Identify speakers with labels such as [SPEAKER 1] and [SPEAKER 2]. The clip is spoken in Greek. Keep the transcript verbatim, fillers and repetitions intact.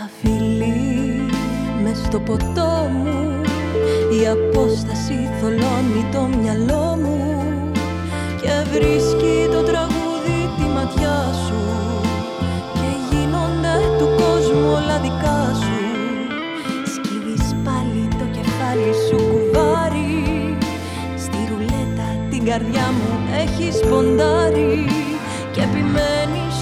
[SPEAKER 1] Σαν φιλί μες στο ποτό μου, η απόσταση θολώνει το μυαλό μου και βρίσκει το τραγούδι τη ματιά σου και γίνονται του κόσμου όλα δικά σου. Σκύβεις πάλι το κεφάλι σου κουβάρι, στη ρουλέτα την καρδιά μου έχεις ποντάρει και επιμένεις